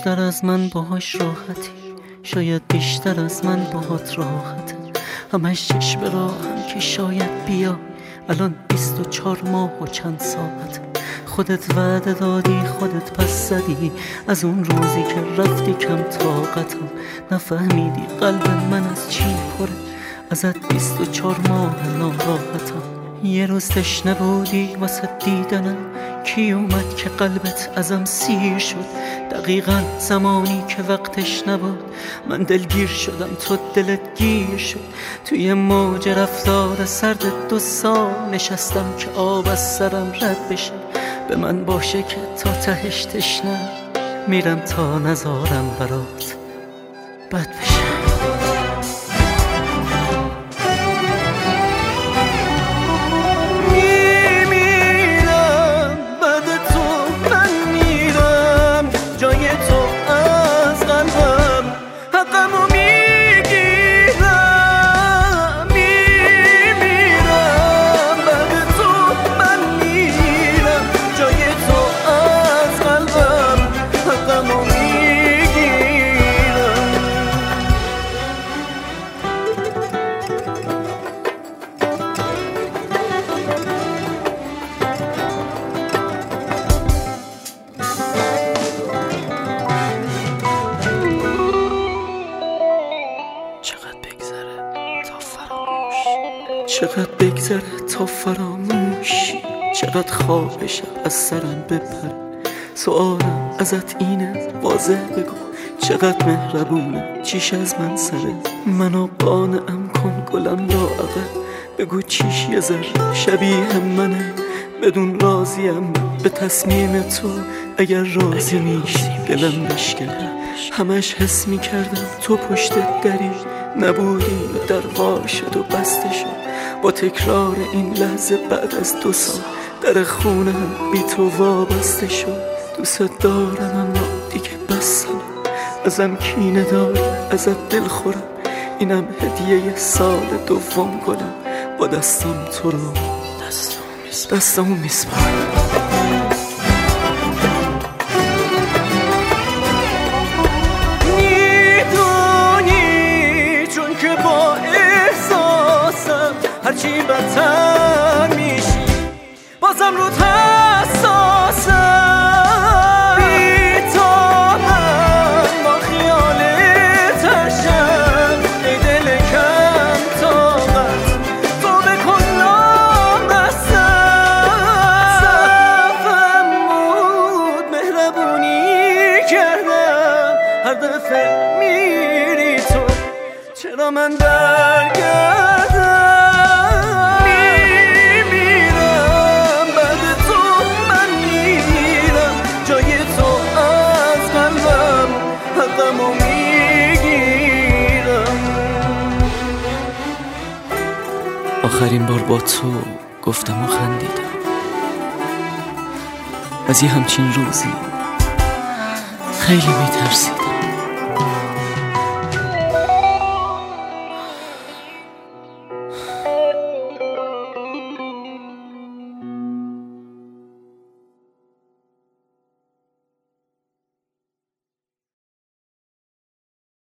بیشتر از من باهاش راحتی، شاید بیشتر از من باهات راحته. همش چشم راهم که شاید بیا، الان 24 ماه و چند ساعته. خودت وعده دادی، خودت پس زدی، از اون روزی که رفتی کم طاقتم. نفهمیدی قلب من از چی پره، ازت 24 ماه ناراحتم. یه روز تشنه بودی واسه دیدنم، کی اومد که قلبت ازم سیر شد؟ دقیقاً زمانی که وقتش نبود، من دلگیر شدم تو دلت گیر شد. توی موج رفتار سرد 2 سال نشستم که آب از سرم رد بشه. به من باشه که تا تهش تشنه میرم تا نذارم برات بد بشه. چقدر بگذره تا فراموشی، چقدر خواب شب از سرم بپره. سوالم ازت اینه واضح بگو، چقدر مهربونه چیش از من سره. منو قانعم کن گلم یا عقل، بگو چیش یه ذره شبیه منه. بدون راضیم به تصمیم تو، اگر راضی میشی دلم بشکنه. همش حس میکردم تو پشت دری نبودی و در وا شد و بسته شد. با تکرار این لحظه بعد از 2 سال در خونه هم بی تو وابسته شد. دوست دارم اما دیگه بسم، ازم کینه داری ازت دل خورم. اینم هدیه سال 2 گلم، با دستم تو رو دستمو میسپارم. هرچی بدتر میشی بازم رو حساسم. بی تو من با خیالت هرشم، ای دل کم طاقت تو بکن نامستم. صفم بود مهربونی کردم، هر دفعه میری تو چرا من برگردم؟ آخرین بار با تو گفتم و خندیدم، از یه همچین روزی خیلی میترسیدم.